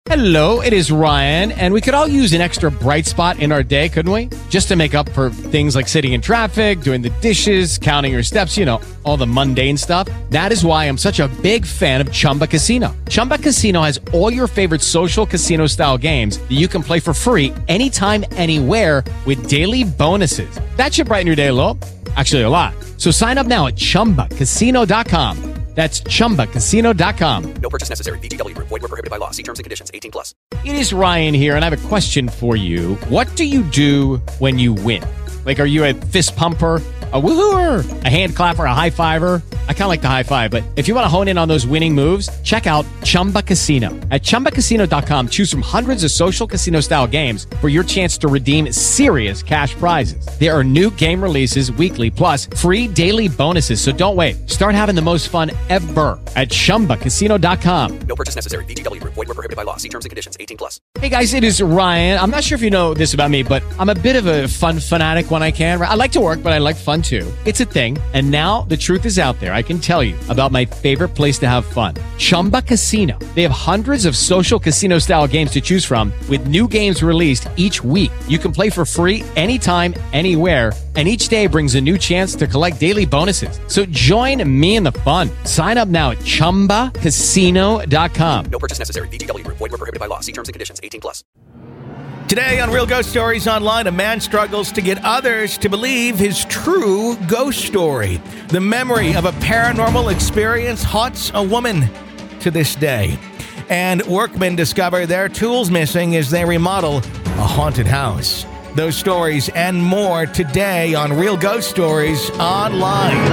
Hello, it is Ryan, and we could all use an extra bright spot in our day, couldn't we? Just to make up for things like sitting in traffic, doing the dishes, counting your steps, all the mundane stuff. That is why I'm such a big fan of Chumba Casino. Chumba Casino has all your favorite social casino-style games that you can play for free anytime, anywhere with daily bonuses. That should brighten your day a little. Actually, a lot. So sign up now at ChumbaCasino.com. That's ChumbaCasino.com. No purchase necessary. VGW Group. Void where prohibited by law. See terms and conditions. 18+. It is Ryan here, and I have a question for you. What do you do when you win? Like, are you a fist pumper, a woohooer, a hand clapper, a high fiver? I kind of like the high five, but if you want to hone in on those winning moves, check out Chumba Casino. At ChumbaCasino.com, choose from hundreds of social casino-style games for your chance to redeem serious cash prizes. There are new game releases weekly, plus free daily bonuses, so don't wait. Start having the most fun ever at ChumbaCasino.com. No purchase necessary. VGW Group. Void where prohibited by law. See terms and conditions. 18+. Hey guys, it is Ryan. I'm not sure if you know this about me, but I'm a bit of a fun fanatic when I can. I like to work, but I like fun too. It's a thing. And now the truth is out there. I can tell you about my favorite place to have fun. Chumba Casino. They have hundreds of social casino style games to choose from with new games released each week. You can play for free anytime, anywhere. And each day brings a new chance to collect daily bonuses. So join me in the fun. Sign up now at ChumbaCasino.com. No purchase necessary. VGW Group. Void where prohibited by law. See terms and conditions. 18+. Today on Real Ghost Stories Online, a man struggles to get others to believe his true ghost story. The memory of a paranormal experience haunts a woman to this day. And workmen discover their tools missing as they remodel a haunted house. Those stories and more today on Real Ghost Stories Online.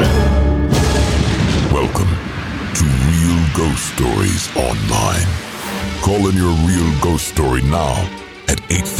Welcome to Real Ghost Stories Online. Call in your real ghost story now at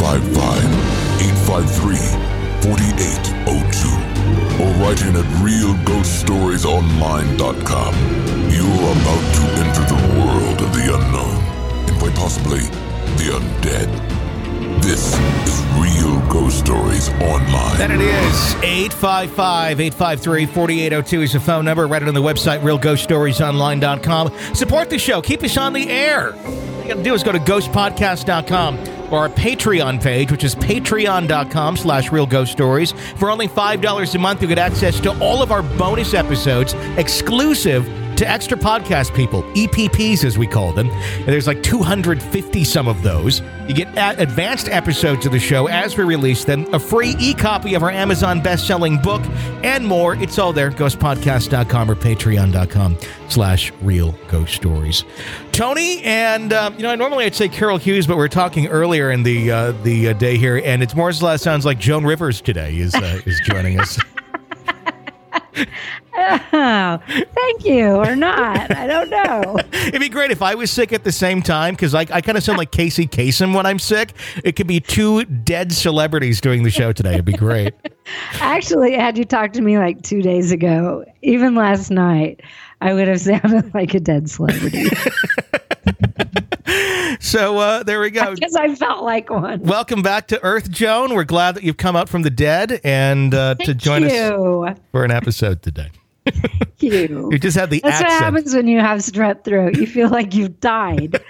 855-853-4802 or write in at realghoststoriesonline.com. You're about to enter the world of the unknown and quite possibly the undead. This is Real Ghost Stories Online. That it is. 855-853-4802 is the phone number. Write it on the website, realghoststoriesonline.com. Support the show. Keep us on the air. All you got to do is go to ghostpodcast.com or our Patreon page, which is patreon.com/realghoststories. For only $5 a month, you get access to all of our bonus episodes exclusive to extra podcast people, EPPs as we call them. And there's like 250 some of those. You get advanced episodes of the show as we release them, a free e-copy of our Amazon best-selling book, and more. It's all there, ghostpodcast.com or patreon.com/realghoststories. Tony, and normally I'd say Carol Hughes, but we're talking earlier in the day here, and it's more or less sounds like Joan Rivers today is joining us. Oh, thank you, or not. I don't know. It'd be great if I was sick at the same time, because I kind of sound like Casey Kasem when I'm sick. It could be two dead celebrities doing the show today. It'd be great. Actually, had you talked to me like 2 days ago, even last night, I would have sounded like a dead celebrity. So there we go. Because I felt like one. Welcome back to Earth, Joan. We're glad that you've come out from the dead and to join us for an episode today. Thank you. You just had the That's accent. what happens when you have strep throat. You feel like you've died.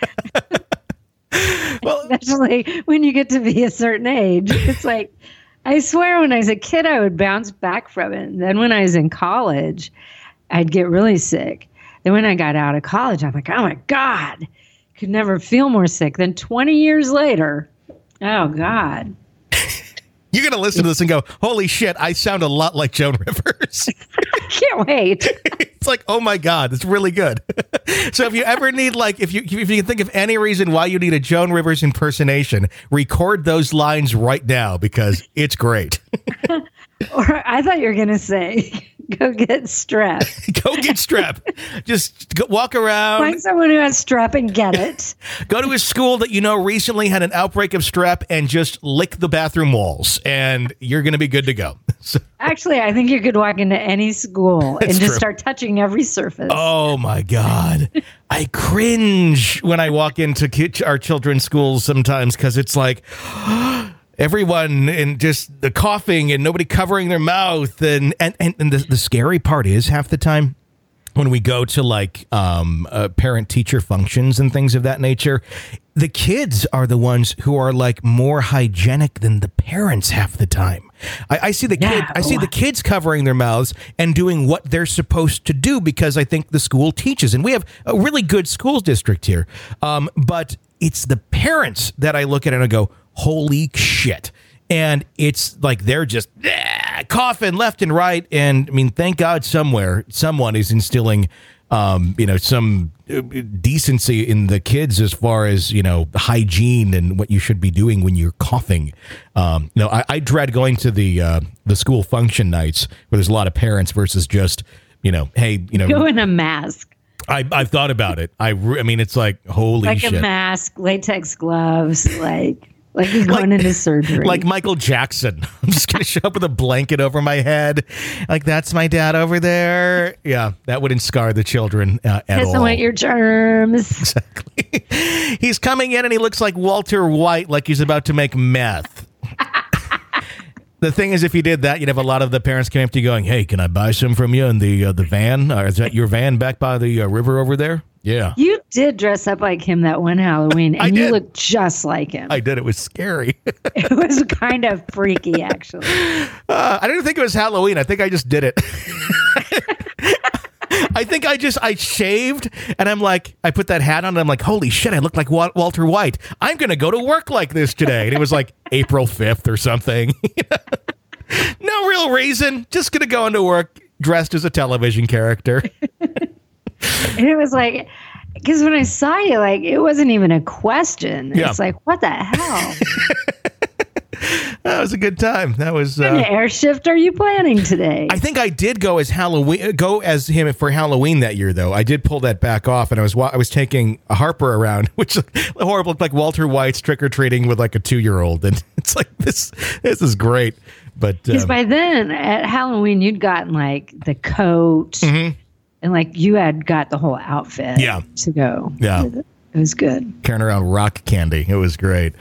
Well, especially when you get to be a certain age. It's like, I swear when I was a kid, I would bounce back from it. And then when I was in college, I'd get really sick. Then when I got out of college, I'm like, oh my God, could never feel more sick. Then 20 years later, oh God. You're going to listen to this and go, holy shit, I sound a lot like Joan Rivers. I can't wait. It's like, oh my God, it's really good. So if you ever need, like, if you can think of any reason why you need a Joan Rivers impersonation, record those lines right now because it's great. Or I thought you were going to say, go get strep. Go get strep. Just go, walk around. Find someone who has strep and get it. Go to a school that you know recently had an outbreak of strep and just lick the bathroom walls, and you're going to be good to go. So, actually, I think you could walk into any school and just start touching every surface. Oh, my God. I cringe when I walk into our children's schools sometimes because it's like... everyone and just the coughing and nobody covering their mouth. And the scary part is half the time when we go to like parent-teacher functions and things of that nature, the kids are the ones who are like more hygienic than the parents half the time. I see the kids covering their mouths and doing what they're supposed to do because I think the school teaches, and we have a really good school district here. But it's the parents that I look at and I go, holy shit. And it's like they're just coughing left and right. And I mean, thank God someone is instilling, some decency in the kids as far as, hygiene and what you should be doing when you're coughing. I dread going to the school function nights where there's a lot of parents versus just, hey, go in a mask. I've thought about it. I mean, it's like, holy shit. Like a mask, latex gloves, like he's going into surgery. Like Michael Jackson. I'm just going to show up with a blanket over my head. Like, that's my dad over there. Yeah, that wouldn't scar the children at all. Doesn't want your germs. Exactly. He's coming in and he looks like Walter White, like he's about to make meth. The thing is, if you did that, you'd have a lot of the parents coming up to you going, hey, can I buy some from you in the van? Is that your van back by the river over there? Yeah. You did dress up like him that one Halloween, and you looked just like him. I did. It was scary. It was kind of freaky, actually. I didn't think it was Halloween. I think I just did it. I think I shaved, and I'm like, I put that hat on, and I'm like, holy shit, I look like Walter White. I'm going to go to work like this today. And it was like April 5th or something. No real reason. Just going to go into work dressed as a television character. And it was like, because when I saw you, like, it wasn't even a question. Yeah. It's like, what the hell? That was a good time. That was. What kind of air shift are you planning today? I think I did go as him for Halloween that year, though. I did pull that back off, and I was taking a Harper around, which horrible, looked like Walter White's trick or treating with like a 2-year-old, and it's like this is great. But because by then at Halloween you'd gotten like the coat. Mm-hmm. And like you had got the whole outfit to go. Yeah. It was good. Carrying around rock candy. It was great.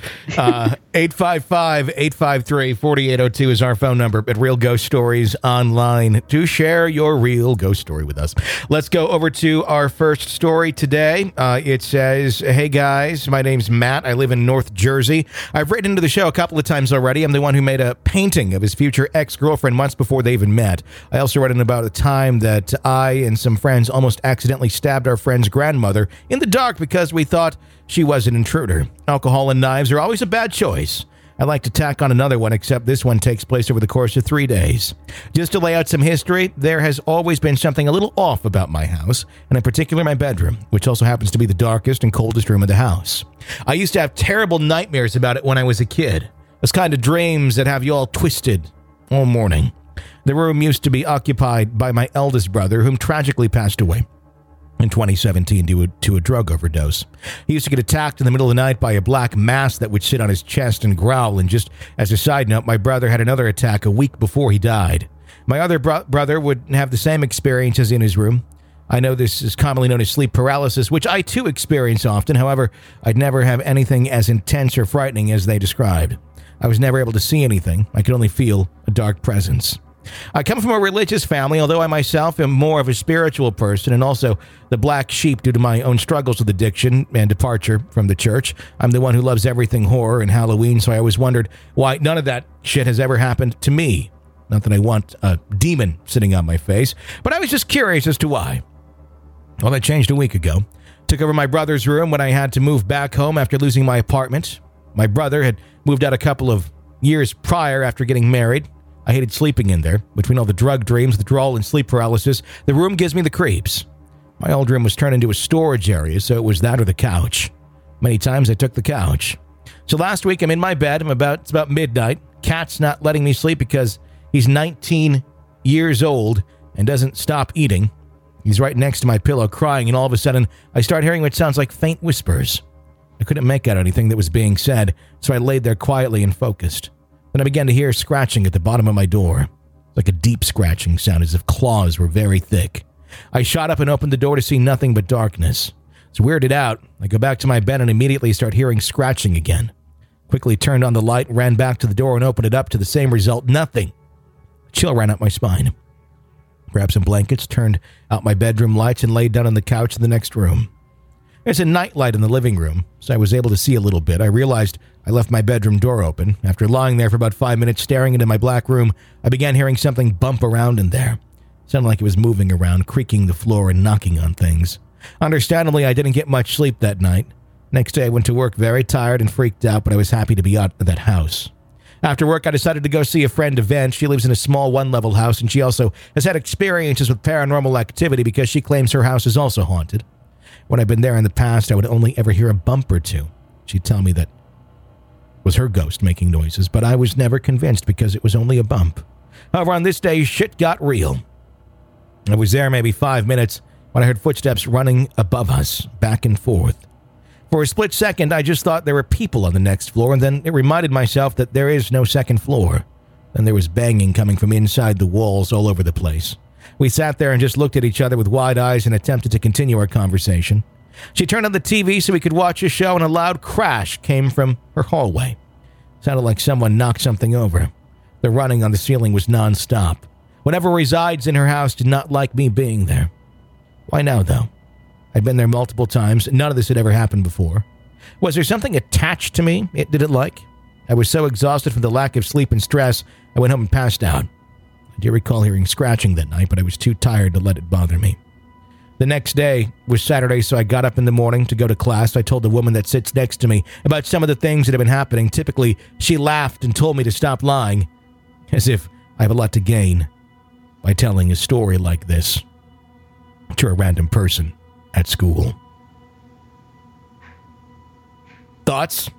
855-853-4802 is our phone number at Real Ghost Stories Online to share your real ghost story with us. Let's go over to our first story today. It says, hey guys, my name's Matt. I live in North Jersey. I've written into the show a couple of times already. I'm the one who made a painting of his future ex-girlfriend months before they even met. I also read in about a time that I and some friends almost accidentally stabbed our friend's grandmother in the dark because we thought she was an intruder. Alcohol and knives are always a bad choice. I'd like to tack on another one, except this one takes place over the course of 3 days. Just to lay out some history, there has always been something a little off about my house, and in particular my bedroom, which also happens to be the darkest and coldest room of the house. I used to have terrible nightmares about it when I was a kid. Those kind of dreams that have you all twisted all morning. The room used to be occupied by my eldest brother, whom tragically passed away in 2017 due to a drug overdose. He used to get attacked in the middle of the night by a black mass that would sit on his chest and growl. And just as a side note, my brother had another attack a week before he died. My other brother would have the same experiences in his room. I know this is commonly known as sleep paralysis, which I too experience often. However, I'd never have anything as intense or frightening as they described. I was never able to see anything. I could only feel a dark presence. I come from a religious family, although I myself am more of a spiritual person and also the black sheep due to my own struggles with addiction and departure from the church. I'm the one who loves everything horror and Halloween, so I always wondered why none of that shit has ever happened to me. Not that I want a demon sitting on my face, but I was just curious as to why. Well, that changed a week ago. Took over my brother's room when I had to move back home after losing my apartment. My brother had moved out a couple of years prior after getting married. I hated sleeping in there. Between all the drug dreams, withdrawal, and sleep paralysis, the room gives me the creeps. My old room was turned into a storage area, so it was that or the couch. Many times I took the couch. So last week I'm in my bed. It's about midnight. Cat's not letting me sleep because he's 19 years old and doesn't stop eating. He's right next to my pillow crying, and all of a sudden I start hearing what sounds like faint whispers. I couldn't make out anything that was being said, so I laid there quietly and focused. Then I began to hear scratching at the bottom of my door, like a deep scratching sound as if claws were very thick. I shot up and opened the door to see nothing but darkness. So weirded out, I go back to my bed and immediately start hearing scratching again. Quickly turned on the light, ran back to the door and opened it up to the same result, nothing. A chill ran up my spine. Grabbed some blankets, turned out my bedroom lights, and laid down on the couch in the next room. There's a nightlight in the living room, so I was able to see a little bit. I realized I left my bedroom door open. After lying there for about 5 minutes staring into my black room, I began hearing something bump around in there. It sounded like it was moving around, creaking the floor and knocking on things. Understandably, I didn't get much sleep that night. Next day, I went to work very tired and freaked out, but I was happy to be out of that house. After work, I decided to go see a friend, Yvette. She lives in a small one-level house, and she also has had experiences with paranormal activity because she claims her house is also haunted. When I've been there in the past, I would only ever hear a bump or two. She'd tell me that it was her ghost making noises, but I was never convinced because it was only a bump. However, on this day, shit got real. I was there maybe 5 minutes when I heard footsteps running above us, back and forth. For a split second, I just thought there were people on the next floor, and then it reminded myself that there is no second floor. Then there was banging coming from inside the walls all over the place. We sat there and just looked at each other with wide eyes and attempted to continue our conversation. She turned on the TV so we could watch a show, and a loud crash came from her hallway. It sounded like someone knocked something over. The running on the ceiling was nonstop. Whatever resides in her house did not like me being there. Why now, though? I'd been there multiple times. None of this had ever happened before. Was there something attached to me it didn't like? I was so exhausted from the lack of sleep and stress, I went home and passed out. I do recall hearing scratching that night, but I was too tired to let it bother me. The next day was Saturday, so I got up in the morning to go to class. I told the woman that sits next to me about some of the things that have been happening. Typically, she laughed and told me to stop lying, as if I have a lot to gain by telling a story like this to a random person at school. Thoughts?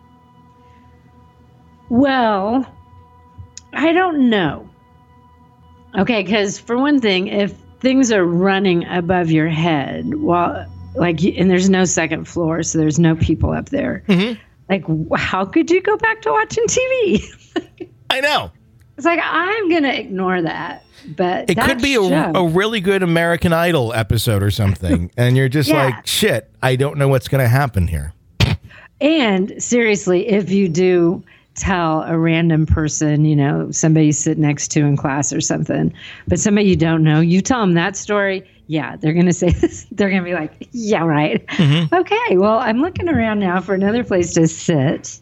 Well, I don't know. Okay, because for one thing, if things are running above your head, and there's no second floor, so there's no people up there, like, how could you go back to watching TV? I know. It's like, I'm going to ignore that. But it could be a really good American Idol episode or something. And you're just like, shit, I don't know what's going to happen here. And seriously, if you do tell a random person, somebody you sit next to in class or something, but somebody you don't know, you tell them that story, they're going to say this. They're going to be like, yeah, right. Mm-hmm. Okay, well, I'm looking around now for another place to sit.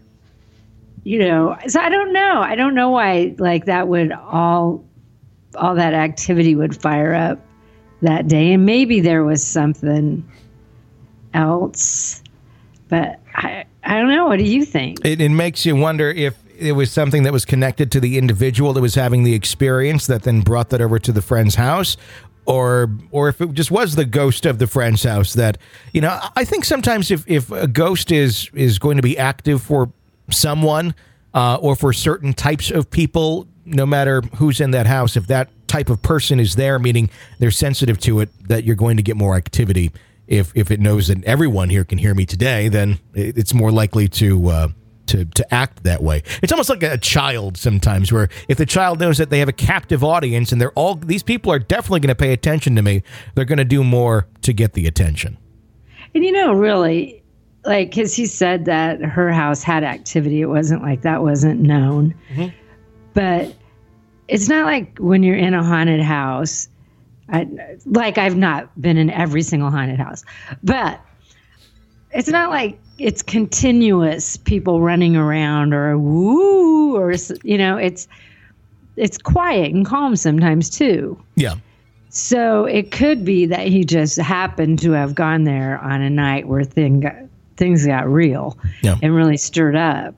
So I don't know. I don't know why that would all that activity would fire up that day. And maybe there was something else, but I don't know. What do you think? It makes you wonder if it was something that was connected to the individual that was having the experience that then brought that over to the friend's house, or if it just was the ghost of the friend's house that, I think sometimes if a ghost is going to be active for someone or for certain types of people, no matter who's in that house, if that type of person is there, meaning they're sensitive to it, that you're going to get more activity. If it knows that everyone here can hear me today, then it's more likely to act that way. It's almost like a child sometimes, where if the child knows that they have a captive audience and these people are definitely going to pay attention to me, they're going to do more to get the attention. And really, because he said that her house had activity. It wasn't like that wasn't known. Mm-hmm. But it's not like when you're in a haunted house, I've not been in every single haunted house, but it's not like it's continuous people running around or woo, or, it's quiet and calm sometimes too. Yeah. So it could be that he just happened to have gone there on a night where things got real and really stirred up.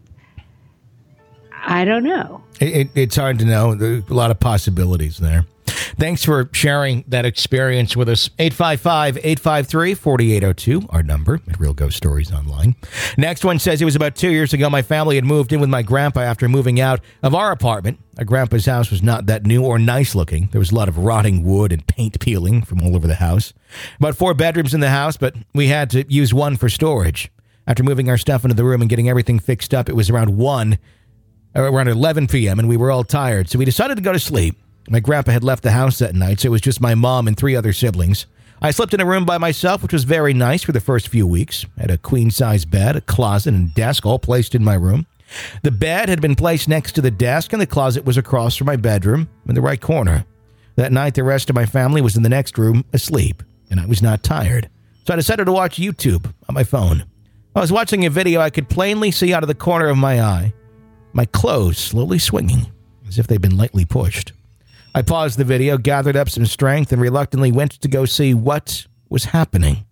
I don't know. It's hard to know. There's a lot of possibilities there. Thanks for sharing that experience with us. 855-853-4802, our number at Real Ghost Stories Online. Next one says, it was about 2 years ago. My family had moved in with my grandpa after moving out of our apartment. Our grandpa's house was not that new or nice looking. There was a lot of rotting wood and paint peeling from all over the house. About 4 bedrooms in the house, but we had to use one for storage. After moving our stuff into the room and getting everything fixed up, it was around 11 p.m. and we were all tired, so we decided to go to sleep. My grandpa had left the house that night, so it was just my mom and 3 other siblings. I slept in a room by myself, which was very nice for the first few weeks. I had a queen-size bed, a closet, and desk all placed in my room. The bed had been placed next to the desk, and the closet was across from my bedroom in the right corner. That night, the rest of my family was in the next room asleep, and I was not tired. So I decided to watch YouTube on my phone. I was watching a video I could plainly see out of the corner of my eye, my clothes slowly swinging, as if they'd been lightly pushed. I paused the video, gathered up some strength, and reluctantly went to go see what was happening.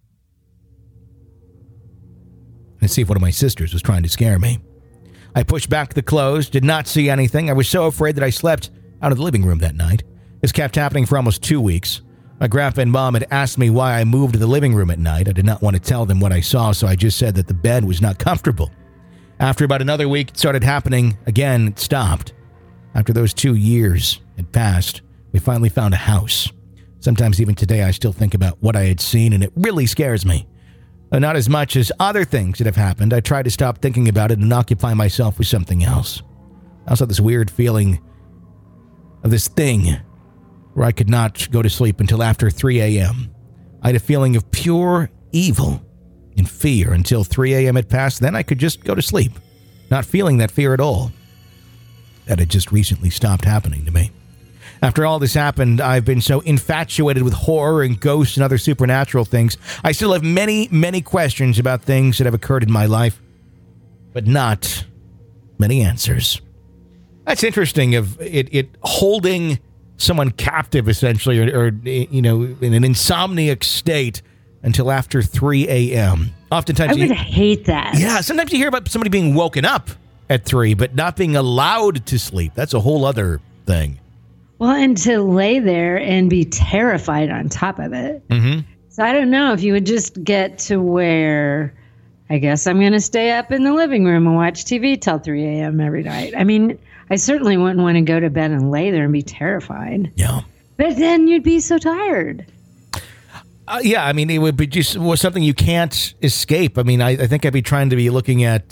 And see if one of my sisters was trying to scare me. I pushed back the clothes, did not see anything. I was so afraid that I slept out of the living room that night. This kept happening for almost 2 weeks. My grandpa and mom had asked me why I moved to the living room at night. I did not want to tell them what I saw, so I just said that the bed was not comfortable. After about another week, it started happening again. It stopped. After those 2 years had passed, we finally found a house. Sometimes even today, I still think about what I had seen, and it really scares me. Not as much as other things that have happened. I try to stop thinking about it and occupy myself with something else. I also have this weird feeling of this thing where I could not go to sleep until after 3 a.m. I had a feeling of pure evil and fear until 3 a.m. had passed. Then I could just go to sleep, not feeling that fear at all. That had just recently stopped happening to me. After all this happened, I've been so infatuated with horror and ghosts and other supernatural things. I still have many, many questions about things that have occurred in my life, but not many answers. That's interesting, of it holding someone captive, essentially, or you know, in an insomniac state until after 3 a.m. Oftentimes, I would hate that. Yeah, sometimes you hear about somebody being woken up at 3, but not being allowed to sleep. That's a whole other thing. Well, and to lay there and be terrified on top of it. Mm-hmm. So I don't know if you would just get to where, I guess I'm going to stay up in the living room and watch TV till 3 a.m. every night. I mean, I certainly wouldn't want to go to bed and lay there and be terrified. Yeah. But then you'd be so tired. Yeah, I mean, it would be just something you can't escape. I mean, I think I'd be trying to be looking at,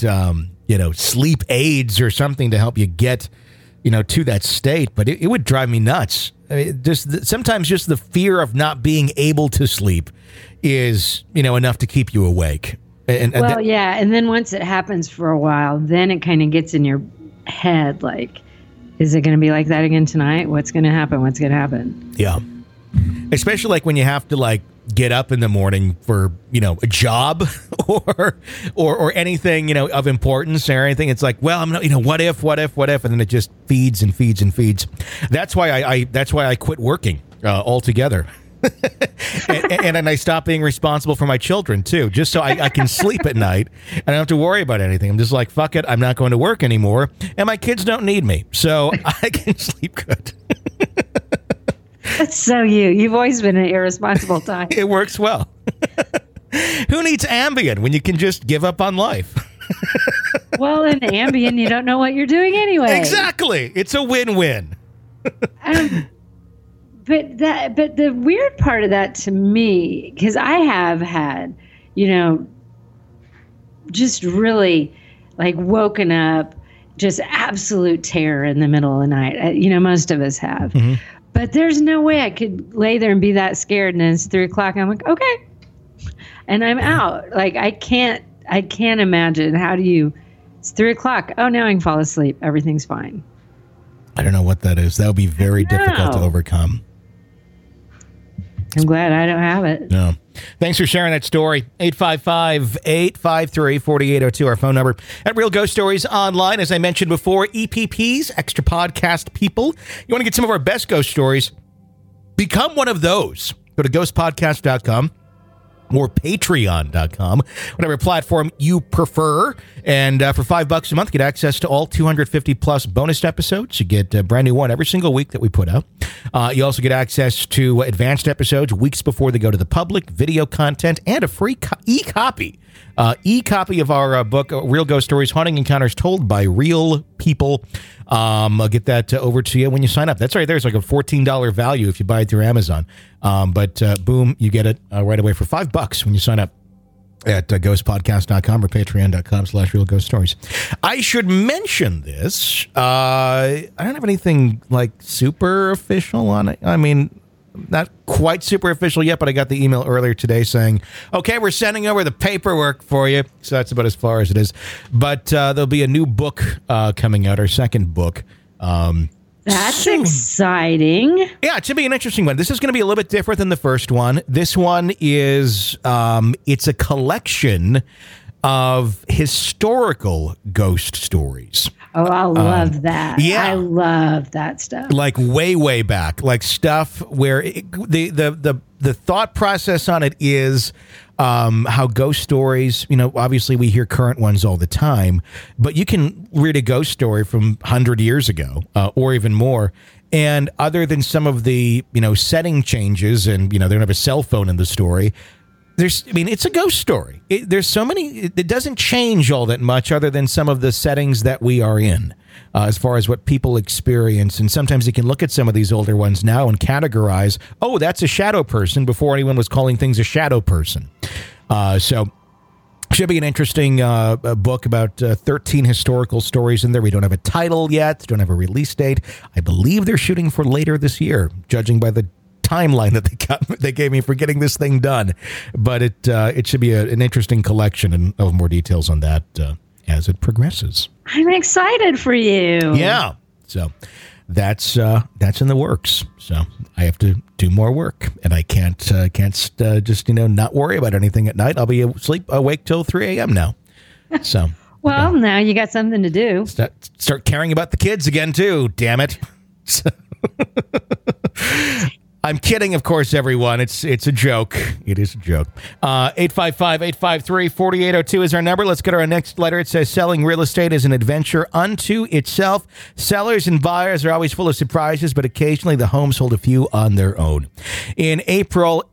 sleep aids or something to help you get, to that state. But it would drive me nuts. I mean, sometimes just the fear of not being able to sleep is, enough to keep you awake. And then once it happens for a while, then it kind of gets in your head, like, is it going to be like that again tonight? What's going to happen? Yeah. Especially like when you have to get up in the morning for, a job or anything, of importance or anything. It's like, well, I'm not, what if, and then it just feeds and feeds and feeds. That's why I quit working altogether. and I stopped being responsible for my children too, just so I can sleep at night and I don't have to worry about anything. I'm just like, fuck it, I'm not going to work anymore, and my kids don't need me, so I can sleep good. That's so you. You've always been an irresponsible type. It works well. Who needs Ambien when you can just give up on life? Well, in Ambien, you don't know what you're doing anyway. Exactly. It's a win-win. But the weird part of that to me, because I have had, just really woken up, just absolute terror in the middle of the night. Most of us have. Mm-hmm. But there's no way I could lay there and be that scared, and then it's 3 o'clock. And I'm like, okay, and I'm out. I can't imagine. How do you? It's 3 o'clock. Oh, now I can fall asleep. Everything's fine. I don't know what that is. That would be very difficult to overcome. I'm glad I don't have it. No. Thanks for sharing that story. 855-853-4802, our phone number. At Real Ghost Stories Online, as I mentioned before, EPPs, Extra Podcast People. You want to get some of our best ghost stories? Become one of those. Go to ghostpodcast.com or patreon.com, whatever platform you prefer. And for $5 a month, get access to all 250 plus bonus episodes. You get a brand new one every single week that we put out. You also get access to advanced episodes weeks before they go to the public, video content, and a free e-copy. E-copy of our book, Real Ghost Stories, Haunting Encounters Told by Real People. I'll get that over to you when you sign up. That's right there. It's like a $14 value if you buy it through Amazon. But boom, you get it right away for $5 when you sign up at ghostpodcast.com or patreon.com/realghoststories. I should mention this. I don't have anything super official on it. I mean, not quite super official yet, but I got the email earlier today saying, okay, we're sending over the paperwork for you. So that's about as far as it is. But there'll be a new book coming out, our second book. That's soon. exciting. Yeah, it should be an interesting one. This is going to be a little bit different than the first one. This one is, it's a collection of historical ghost stories. Oh, I love that. yeah. I love that stuff. Like way back, like stuff where the thought process on it is how ghost stories, obviously we hear current ones all the time, but you can read a ghost story from 100 years ago or even more. And other than some of the, setting changes and, they don't have a cell phone in the story, it's a ghost story. There's so many, it doesn't change all that much other than some of the settings that we are in as far as what people experience. And sometimes you can look at some of these older ones now and categorize, oh, that's a shadow person before anyone was calling things a shadow person. So should be an interesting book about 13 historical stories in there. We don't have a title yet, don't have a release date. I believe they're shooting for later this year, judging by the timeline that they gave me for getting this thing done. But it should be an interesting collection, and of more details on that as it progresses. I'm excited for you. Yeah. So that's in the works. So I have to do more work, and I can't just not worry about anything at night. I'll be awake till 3 a.m. now. So well, now you got something to do. Start caring about the kids again too. Damn it. I'm kidding, of course, everyone. It's a joke. It is a joke. 855-853-4802 is our number. Let's go to our next letter. It says, selling real estate is an adventure unto itself. Sellers and buyers are always full of surprises, but occasionally the homes hold a few on their own. In April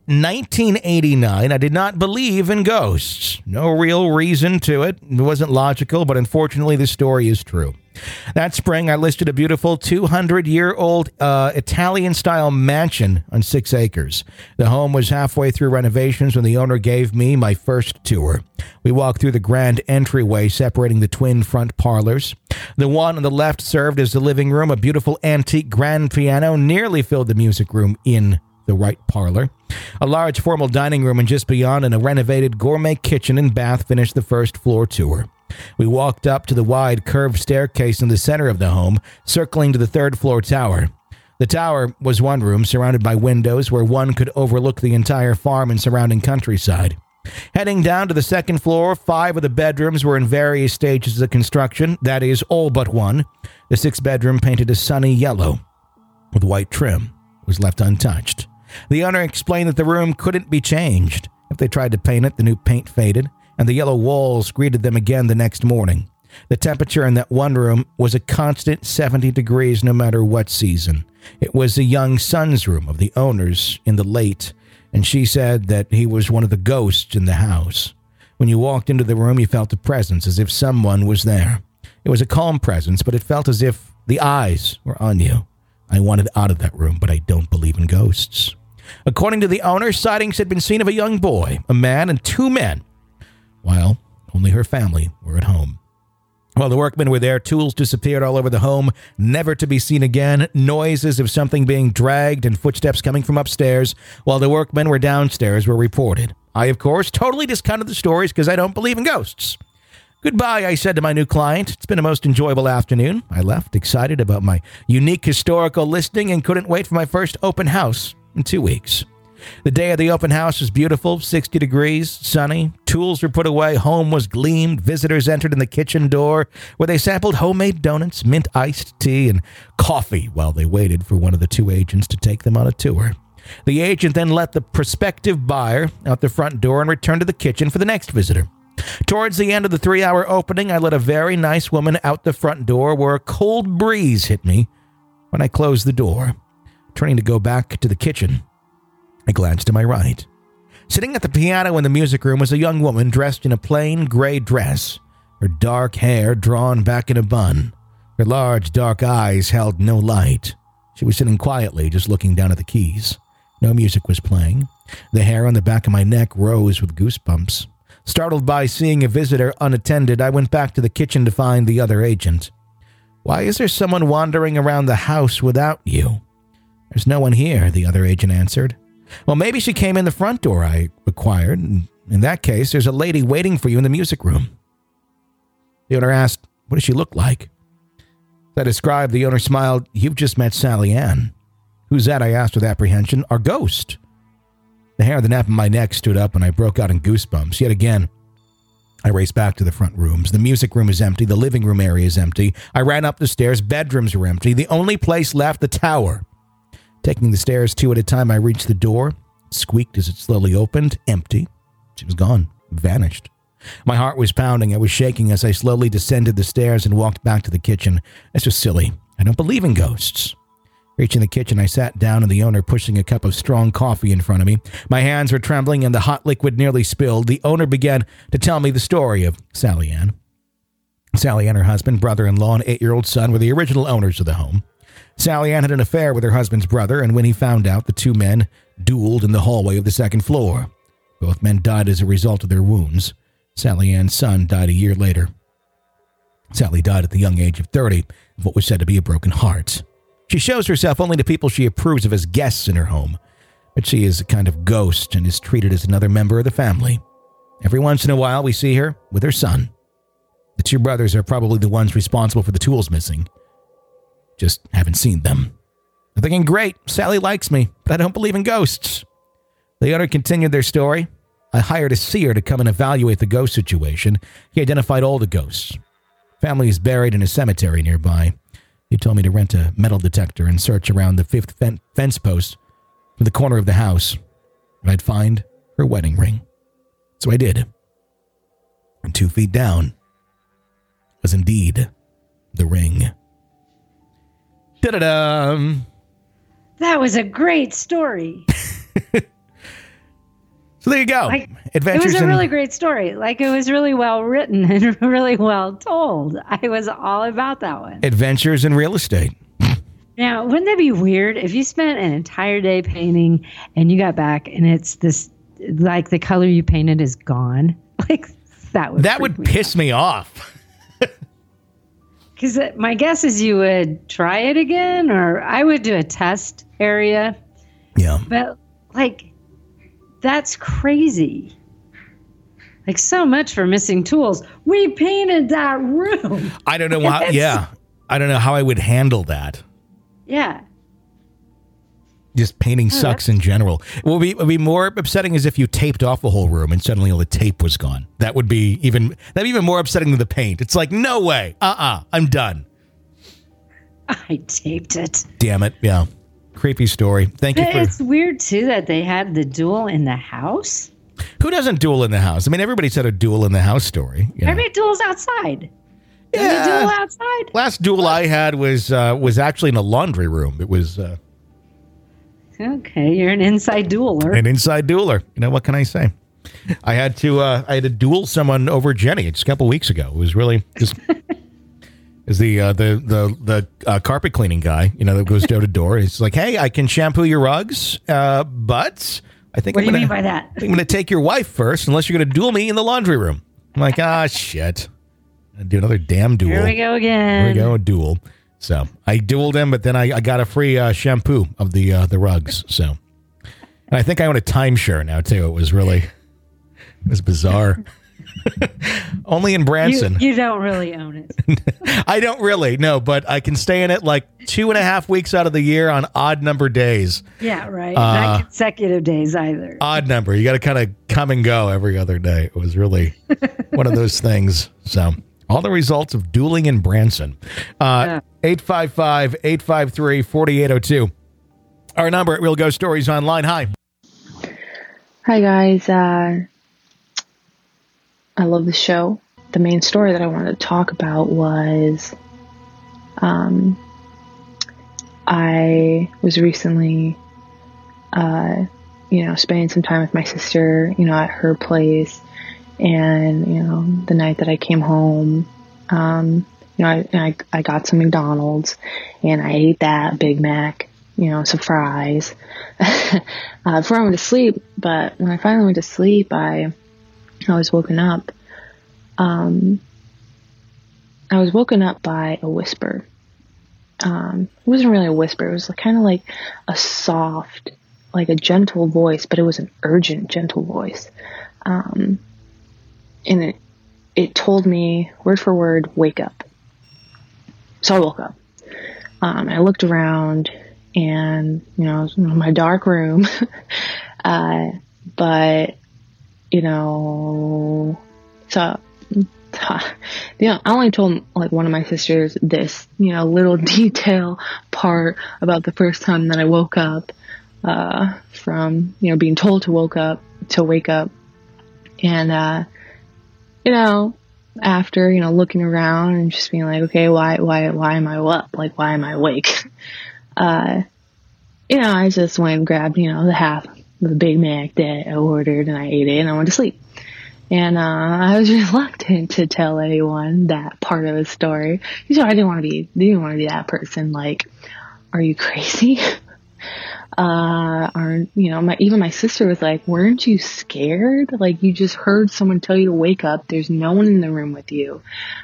1989, I did not believe in ghosts. No real reason to it. It wasn't logical, but unfortunately the story is true. That spring, I listed a beautiful 200-year-old Italian-style mansion on 6 acres. The home was halfway through renovations when the owner gave me my first tour. We walked through the grand entryway separating the twin front parlors. The one on the left served as the living room. A beautiful antique grand piano nearly filled the music room in the right parlor. A large formal dining room and just beyond, and a renovated gourmet kitchen and bath finished the first floor tour. We walked up to the wide curved staircase in the center of the home, circling to the third floor tower. The tower was one room surrounded by windows where one could overlook the entire farm and surrounding countryside. Heading down to the second floor, 5 of the bedrooms were in various stages of construction, that is, all but one. The 6th bedroom, painted a sunny yellow with white trim, was left untouched. The owner explained that the room couldn't be changed. If they tried to paint it, the new paint faded, and the yellow walls greeted them again the next morning. The temperature in that one room was a constant 70 degrees no matter what season. It was the young son's room of the owners in the late, and she said that he was one of the ghosts in the house. When you walked into the room, you felt a presence, as if someone was there. It was a calm presence, but it felt as if the eyes were on you. I wanted out of that room, but I don't believe in ghosts. According to the owner, sightings had been seen of a young boy, a man, and 2 men, while only her family were at home. While the workmen were there, tools disappeared all over the home, never to be seen again, noises of something being dragged and footsteps coming from upstairs while the workmen were downstairs were reported. I, of course, totally discounted the stories because I don't believe in ghosts. Goodbye, I said to my new client. It's been a most enjoyable afternoon. I left, excited about my unique historical listing, and couldn't wait for my first open house in 2 weeks. The day of the open house was beautiful, 60 degrees, sunny. Tools were put away, home was gleamed. Visitors entered in the kitchen door where they sampled homemade donuts, mint iced tea, and coffee while they waited for one of the 2 agents to take them on a tour. The agent then let the prospective buyer out the front door and returned to the kitchen for the next visitor. Towards the end of the 3-hour opening, I let a very nice woman out the front door where a cold breeze hit me when I closed the door. Turning to go back to the kitchen, I glanced to my right. Sitting at the piano in the music room was a young woman dressed in a plain gray dress, her dark hair drawn back in a bun. Her large dark eyes held no light. She was sitting quietly, just looking down at the keys. No music was playing. The hair on the back of my neck rose with goosebumps. Startled by seeing a visitor unattended, I went back to the kitchen to find the other agent. "Why is there someone wandering around the house without you?" "There's no one here," the other agent answered. "Well, maybe she came in the front door," I inquired. "In that case, there's a lady waiting for you in the music room." The owner asked, "What does she look like?" I described, the owner smiled. "You've just met Sally Ann." "Who's that?" I asked with apprehension. "Our ghost." The hair on the nape of my neck stood up and I broke out in goosebumps. Yet again, I raced back to the front rooms. The music room is empty. The living room area is empty. I ran up the stairs. Bedrooms are empty. The only place left, the tower. Taking the stairs 2 at a time, I reached the door. It squeaked as it slowly opened. Empty. She was gone. Vanished. My heart was pounding. I was shaking as I slowly descended the stairs and walked back to the kitchen. This was silly. I don't believe in ghosts. Reaching the kitchen, I sat down and the owner pushing a cup of strong coffee in front of me. My hands were trembling and the hot liquid nearly spilled. The owner began to tell me the story of Sally Ann. Sally Ann, her husband, brother-in-law, and 8-year-old son were the original owners of the home. Sally Ann had an affair with her husband's brother, and when he found out, the two men dueled in the hallway of the second floor. Both men died as a result of their wounds. Sally Ann's son died a year later. Sally died at the young age of 30 of what was said to be a broken heart. She shows herself only to people she approves of as guests in her home, but she is a kind of ghost and is treated as another member of the family. Every once in a while, we see her with her son. The two brothers are probably the ones responsible for the tools missing. Just haven't seen them. I'm thinking, great, Sally likes me, but I don't believe in ghosts. The owner continued their story. I hired a seer to come and evaluate the ghost situation. He identified all the ghosts. Family is buried in a cemetery nearby. He told me to rent a metal detector and search around the 5th fence post in the corner of the house, and I'd find her wedding ring. So I did. And 2 feet down was indeed the ring. Da-da-da! That was a great story. So there you go. It was a really great story. It was really well written and really well told. I was all about that one. Adventures in real estate. Now, wouldn't that be weird if you spent an entire day painting and you got back and it's this, the color you painted is gone? That would piss me off. Because my guess is you would try it again, or I would do a test area. Yeah. But that's crazy. So much for missing tools. We painted that room. I don't know how. Yeah. I don't know how I would handle that. Yeah. Just painting sucks in general. What would be more upsetting is if you taped off the whole room and suddenly all the tape was gone. That'd be even more upsetting than the paint. It's no way. I'm done. I taped it. Damn it. Yeah. Creepy story. Thank you. It's weird too that they had the duel in the house. Who doesn't duel in the house? I mean, everybody said a duel in the house story. Everybody duels outside. Yeah. Don't you duel outside? Last duel I had was actually in a laundry room. It was. Okay, you're an inside dueler. An inside dueler. You know, what can I say? I had to duel someone over Jenny just a couple weeks ago. It was really just is the carpet cleaning guy, that goes door to door. He's like, "Hey, I can shampoo your rugs, but I think what do you mean by that? I'm going to take your wife first, unless you're going to duel me in the laundry room." I'm like, shit. I'd do another damn duel. Here we go again. Here we go, a duel. So I dueled him, but then I got a free shampoo of the rugs. So, and I think I own a timeshare now too. It was bizarre. Only in Branson. You don't really own it. I don't really, no, but I can stay in it 2.5 weeks out of the year on odd number days. Yeah, right. Not consecutive days either. Odd number. You got to kind of come and go every other day. It was really one of those things. So all the results of dueling in Branson. 855-853-4802. Our number at Real Ghost Stories Online. Hi. Hi, guys. I love the show. The main story that I wanted to talk about was I was recently, spending some time with my sister, at her place. And, the night that I came home, I got some McDonald's and I ate that Big Mac, some fries before I went to sleep. But when I finally went to sleep, I was woken up. I was woken up by a whisper. It wasn't really a whisper. It was kind of like a soft, a gentle voice, but it was an urgent, gentle voice. And it told me word for word, wake up. So I woke up. I looked around, and, you know, it was my dark room. But, you know, so, yeah, I only told like one of my sisters this, you know, little detail part about the first time that I woke up, from, you know, being told to wake up. And, you know, after, you know, looking around and just being like, okay, why am I up? Like, why am I awake? You know, I just went and grabbed, you know, the half of the Big Mac that I ordered, and I ate it, and I went to sleep. And, I was reluctant to tell anyone that part of the story. You know, I didn't want to be that person. Like, are you crazy? You know, even my sister was like, weren't you scared? Like, you just heard someone tell you to wake up. There's no one in the room with you.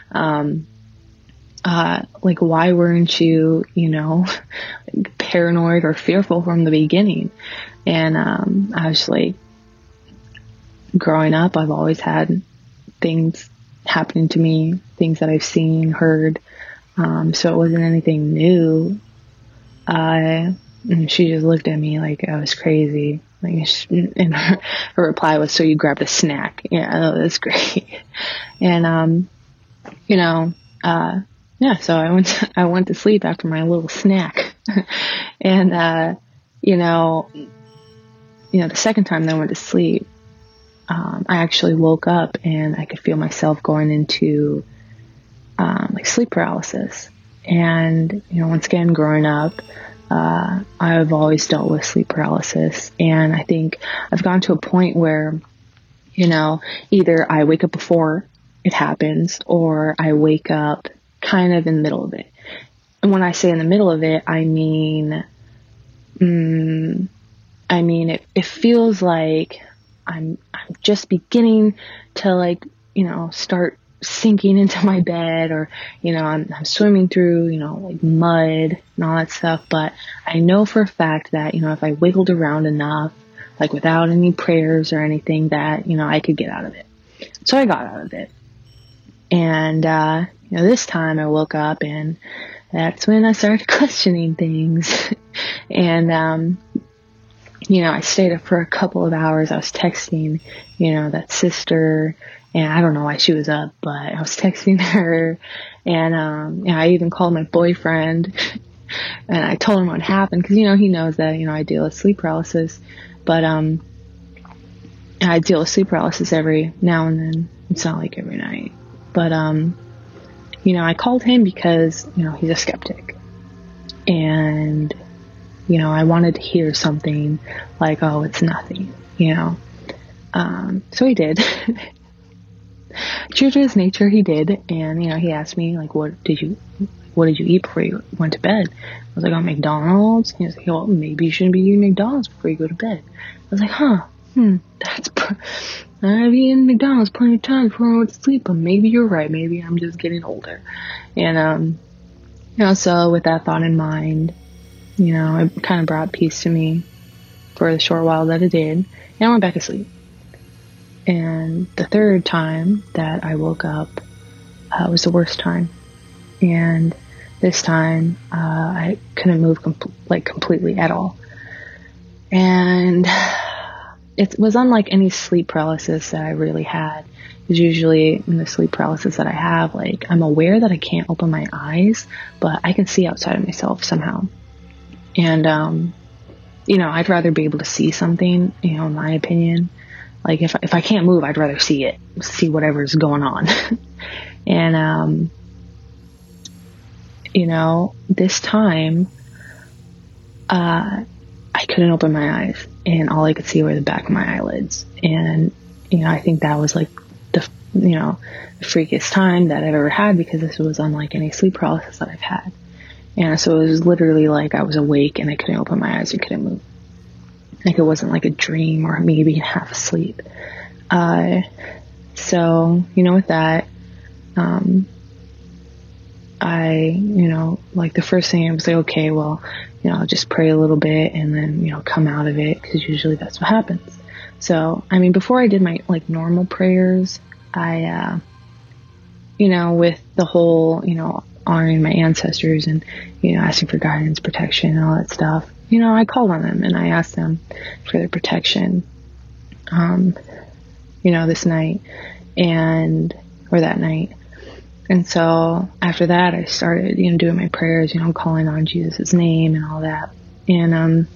Like, why weren't you, you know, paranoid or fearful from the beginning? And, I was like, growing up, I've always had things happening to me, things that I've seen, heard. So it wasn't anything new. And she just looked at me like I was crazy. Like, and her reply was, "So you grabbed a snack?" Yeah, that's great. And, you know, yeah, so I went to sleep after my little snack. And, you know, the second time that I went to sleep, I actually woke up and I could feel myself going into, like sleep paralysis. And, you know, once again, growing up, I've always dealt with sleep paralysis. And I think I've gotten to a point where, you know, either I wake up before it happens or I wake up kind of in the middle of it. And when I say in the middle of it, I mean, it feels like I'm just beginning to, like, you know, start sinking into my bed, or, you know, I'm swimming through, you know, like mud and all that stuff. But I know for a fact that, you know, if I wiggled around enough, like without any prayers or anything, that, you know, I could get out of it. So I got out of it. And, you know, this time I woke up, and that's when I started questioning things. And, you know, I stayed up for a couple of hours. I was texting, you know, that sister, and I don't know why she was up, but I was texting her. And, you know, I even called my boyfriend and I told him what happened, because, you know, he knows that, you know, I deal with sleep paralysis. But, I deal with sleep paralysis every now and then. It's not like every night. But, you know, I called him because, you know, he's a skeptic. And, you know, I wanted to hear something like, oh, it's nothing, you know. So he did. True to his nature, he did. And, you know, he asked me, like, what did you eat before you went to bed? I was like, oh, McDonald's. He was like, well, maybe you shouldn't be eating McDonald's before you go to bed. I was like, I've eaten McDonald's plenty of times before I went to sleep, but maybe you're right. Maybe I'm just getting older. And, you know, so with that thought in mind, you know, it kind of brought peace to me for the short while that it did. And I went back to sleep. And the third time that I woke up was the worst time. And this time I couldn't move completely at all. And it was unlike any sleep paralysis that I really had. Because usually in the sleep paralysis that I have, like, I'm aware that I can't open my eyes, but I can see outside of myself somehow. And, you know, I'd rather be able to see something, you know, in my opinion. Like, if I can't move, I'd rather see it, see whatever's going on. And, you know, this time, I couldn't open my eyes, and all I could see were the back of my eyelids. And, you know, I think that was like the freakiest time that I've ever had, because this was unlike any sleep paralysis that I've had. And so it was literally like I was awake and I couldn't open my eyes and couldn't move. Like, it wasn't like a dream or maybe half asleep. So, you know, with that, I, you know, like, the first thing I was like, okay, well, you know, I'll just pray a little bit and then, you know, come out of it, because usually that's what happens. So, I mean, before I did my, like, normal prayers, I, you know, with the whole, you know, honoring my ancestors and, asking for guidance, protection, and all that stuff, I called on them and I asked them for their protection, this night or that night. And so after that, I started, doing my prayers, calling on Jesus' name and all that. And,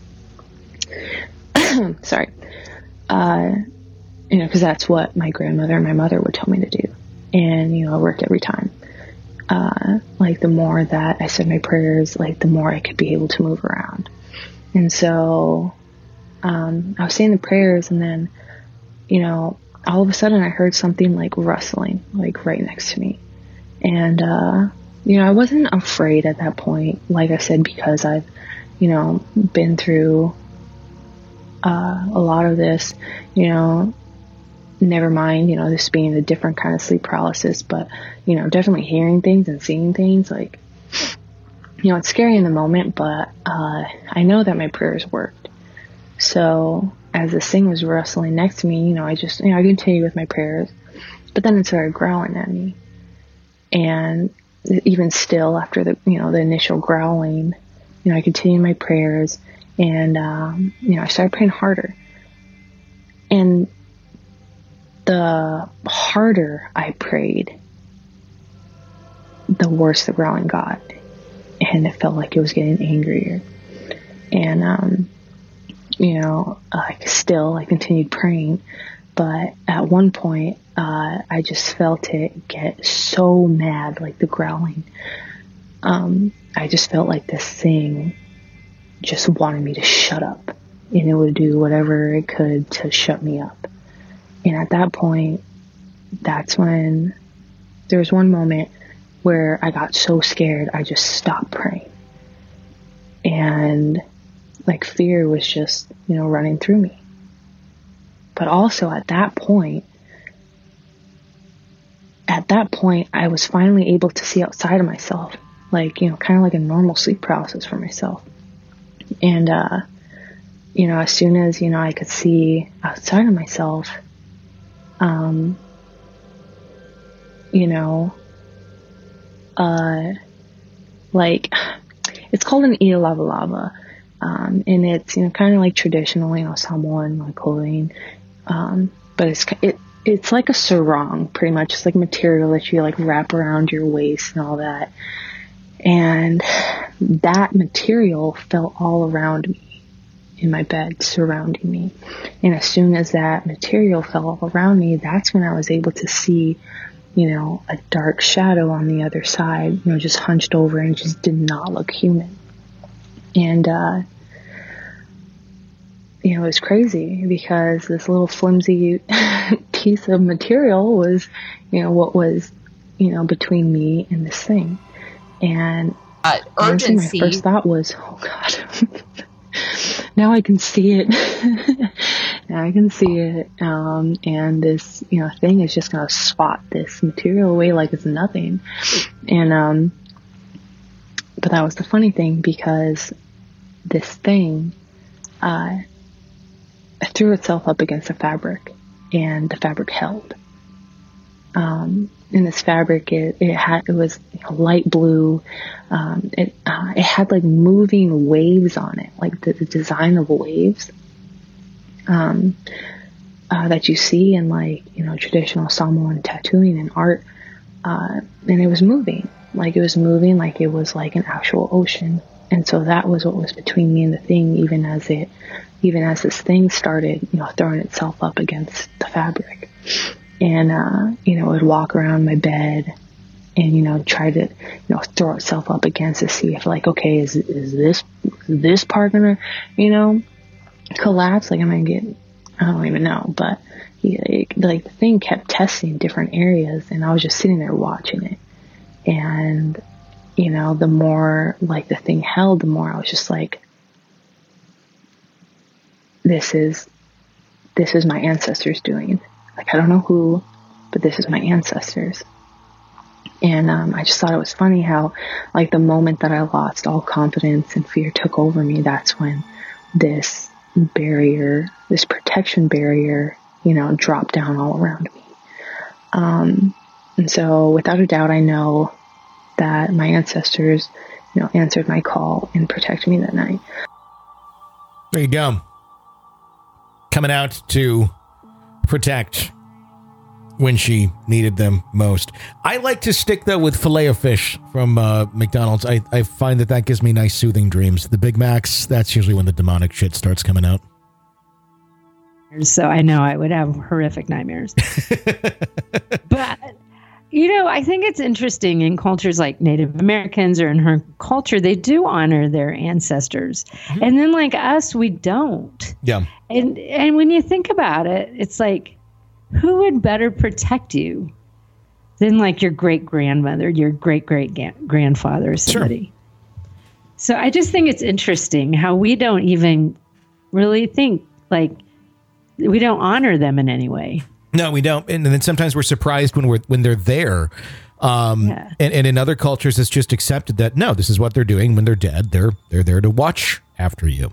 sorry, because that's what my grandmother and my mother would tell me to do. And, it worked every time. The more that I said my prayers, the more I could be able to move around. And so, I was saying the prayers, and then, all of a sudden I heard something rustling, right next to me. And, I wasn't afraid at that point, like I said, because I've, been through, a lot of this, never mind, this being a different kind of sleep paralysis, but, definitely hearing things and seeing things, it's scary in the moment, but, I know that my prayers worked. So as this thing was rustling next to me, I just, I continued with my prayers, but then it started growling at me. And even still after the initial growling, I continued my prayers, and, I started praying harder. And the harder I prayed, the worse the growling got. And it felt like it was getting angrier. And, I continued praying. But at one point, I just felt it get so mad, the growling. I just felt like this thing just wanted me to shut up, and it would do whatever it could to shut me up. And at that point, that's when there was one moment where I got so scared, I just stopped praying. And fear was just, running through me. But also at that point, I was finally able to see outside of myself, kind of like a normal sleep paralysis for myself. And, as soon as, I could see outside of myself, it's called an Ea Lava Lava. And it's, kind of like traditional, Samoan clothing. But it's like a sarong, pretty much. It's material that you wrap around your waist and all that. And that material fell all around me in my bed, surrounding me. And as soon as that material fell all around me, that's when I was able to see, a dark shadow on the other side, just hunched over and just did not look human. And, it was crazy because this little flimsy piece of material was, what was, between me and this thing. And urgency. My first thought was, oh God, now I can see it. Now I can see it. And this, thing is just going to swat this material away like it's nothing. And, but that was the funny thing, because this thing, threw itself up against the fabric, and the fabric held. In this fabric, it was light blue. It had moving waves on it, the design of waves, that you see in traditional Samoan tattooing and art. And it was moving, like it was an actual ocean. And so that was what was between me and the thing, even as this thing started, throwing itself up against the fabric. And, it would walk around my bed and, try to, throw itself up against to see if okay, is this part gonna, collapse? Am I getting, I don't even know, but the thing kept testing different areas, and I was just sitting there watching it. And, the more the thing held, the more I was just this is my ancestors doing. I don't know who, but this is my ancestors. And I just thought it was funny how the moment that I lost all confidence and fear took over me, that's when this barrier, this protection barrier, dropped down all around me. And so without a doubt, I know that my ancestors, answered my call and protected me that night. There you go. Coming out to protect when she needed them most. I like to stick, though, with Filet-O-Fish from McDonald's. I find that gives me nice, soothing dreams. The Big Macs, that's usually when the demonic shit starts coming out. So I know I would have horrific nightmares. But, I think it's interesting in cultures like Native Americans or in her culture, they do honor their ancestors. Mm-hmm. And then like us, we don't. Yeah. And when you think about it, it's like, who would better protect you than like your great-grandmother, your great-great-grandfather, or somebody? Sure. So I just think it's interesting how we don't even really think, like, we don't honor them in any way. No, we don't. And then sometimes we're surprised when they're there. And in other cultures, it's just accepted that, no, this is what they're doing when they're dead. They're there to watch after you.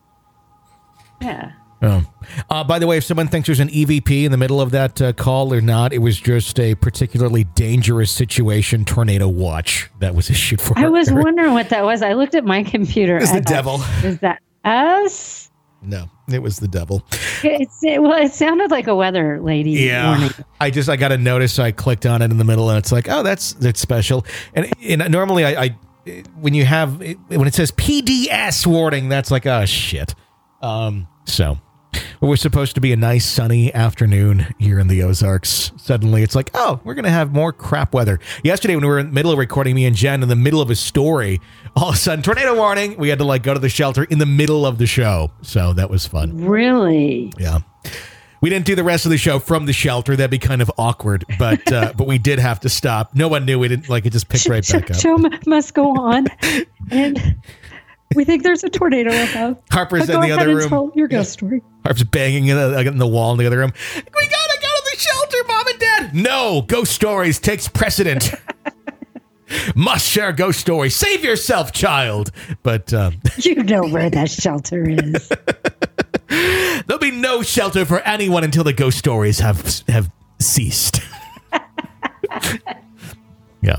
Yeah. Oh. By the way, if someone thinks there's an EVP in the middle of that call or not, it was just a particularly dangerous situation tornado watch that was issued for her. I was wondering what that was. I looked at my computer. It's the devil. Is that us? No, it was the devil. It sounded like a weather lady warning. I got a notice, so I clicked on it in the middle, and it's like, oh, that's special. And normally, when it says PDS warning, that's like, oh shit. So we're supposed to be a nice sunny afternoon here in the Ozarks. Suddenly it's like, oh, we're going to have more crap weather. Yesterday when we were in the middle of recording, me and Jen, in the middle of a story, all of a sudden, tornado warning. We had to go to the shelter in the middle of the show. So that was fun. Really? Yeah. We didn't do the rest of the show from the shelter. That'd be kind of awkward, but we did have to stop. No one knew. We didn't it just picked right back up. Show must go on. And we think there's a tornado above. Harper's in the other room. Tell your ghost story. Harper's banging in the wall in the other room. We gotta go to the shelter, Mom and Dad. No, ghost stories takes precedent. Must share ghost stories. Save yourself, child. But you know where that shelter is. There'll be no shelter for anyone until the ghost stories have ceased. Yeah.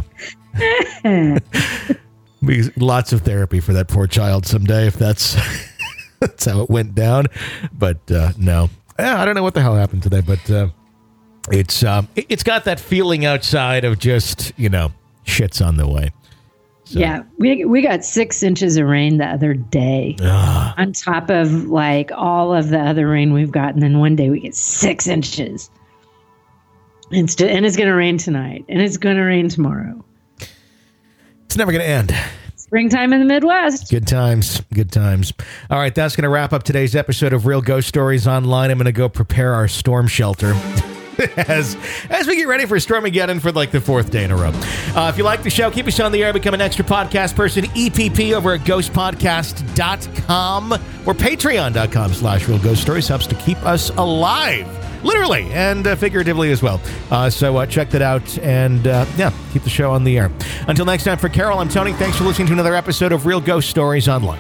Lots of therapy for that poor child someday if that's how it went down. But no, I don't know what the hell happened today, but it's got that feeling outside of just, shit's on the way. So. Yeah, we got 6 inches of rain the other day on top of all of the other rain we've gotten. Then one day we get 6 inches. And it's going to rain tonight, and it's going to rain tomorrow. It's never going to end. Springtime in the Midwest. Good times. Good times. All right, that's going to wrap up today's episode of Real Ghost Stories Online. I'm going to go prepare our storm shelter as we get ready for Stormageddon for the 4th day in a row. If you like the show, keep us on the air, become an extra podcast person, EPP over at ghostpodcast.com or patreon.com/Real Ghost Stories helps to keep us alive. Literally and figuratively as well. So check that out and, keep the show on the air. Until next time, for Carol, I'm Tony. Thanks for listening to another episode of Real Ghost Stories Online.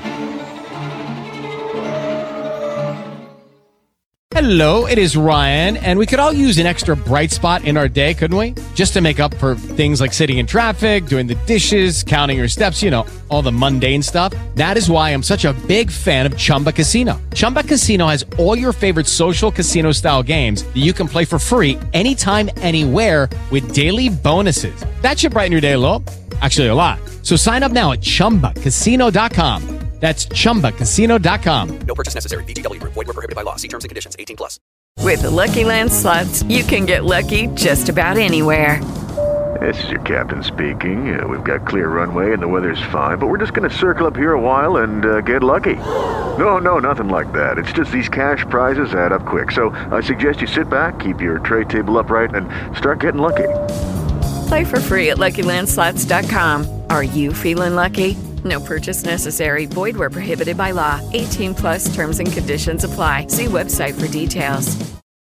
Hello, it is Ryan, and we could all use an extra bright spot in our day, couldn't we? Just to make up for things like sitting in traffic, doing the dishes, counting your steps, all the mundane stuff. That is why I'm such a big fan of Chumba Casino. Chumba Casino has all your favorite social casino-style games that you can play for free anytime, anywhere with daily bonuses. That should brighten your day a little. Actually, a lot. So sign up now at ChumbaCasino.com. That's ChumbaCasino.com. No purchase necessary. VGW Group. Void where prohibited by law. See terms and conditions. 18+. With the Lucky Land Slots, you can get lucky just about anywhere. This is your captain speaking. We've got clear runway and the weather's fine, but we're just going to circle up here a while and get lucky. No, nothing like that. It's just these cash prizes add up quick. So I suggest you sit back, keep your tray table upright, and start getting lucky. Play for free at LuckyLandSlots.com. Are you feeling lucky? No purchase necessary. Void where prohibited by law. 18+ terms and conditions apply. See website for details.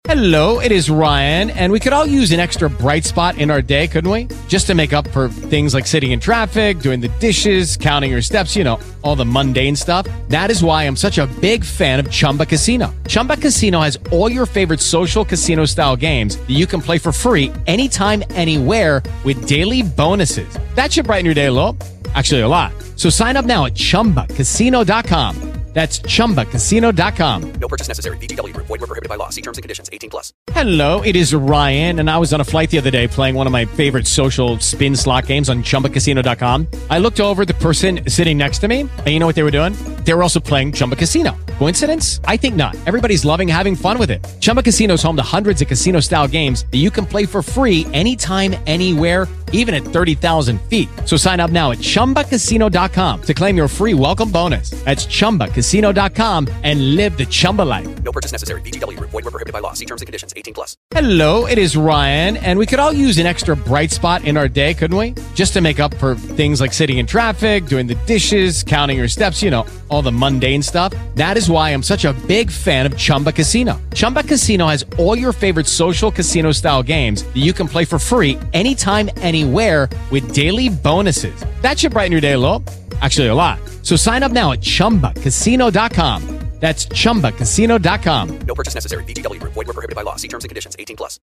Hello, it is Ryan, and we could all use an extra bright spot in our day, couldn't we? Just to make up for things like sitting in traffic, doing the dishes, counting your steps, all the mundane stuff. That is why I'm such a big fan of Chumba Casino. Chumba Casino has all your favorite social casino-style games that you can play for free anytime, anywhere with daily bonuses. That should brighten your day a little. Actually, a lot. So sign up now at ChumbaCasino.com. That's ChumbaCasino.com. No purchase necessary. VGW Group. Void where prohibited by law. See terms and conditions. 18+. Hello, it is Ryan, and I was on a flight the other day playing one of my favorite social spin slot games on ChumbaCasino.com. I looked over at the person sitting next to me, and you know what they were doing? They were also playing Chumba Casino. Coincidence? I think not. Everybody's loving having fun with it. Chumba Casino is home to hundreds of casino-style games that you can play for free anytime, anywhere, even at 30,000 feet. So sign up now at ChumbaCasino.com to claim your free welcome bonus. That's ChumbaCasino.com and live the Chumba life. No purchase necessary. VGW Group. Void where prohibited by law. See terms and conditions. 18+. Hello, it is Ryan, and we could all use an extra bright spot in our day, couldn't we? Just to make up for things like sitting in traffic, doing the dishes, counting your steps, all the mundane stuff. That is why I'm such a big fan of Chumba Casino. Chumba Casino has all your favorite social casino-style games that you can play for free anytime, anywhere with daily bonuses. That should brighten your day a little. Actually, a lot. So sign up now at ChumbaCasino.com. That's ChumbaCasino.com. No purchase necessary. VGW Group. Void where prohibited by law. See terms and conditions. 18+.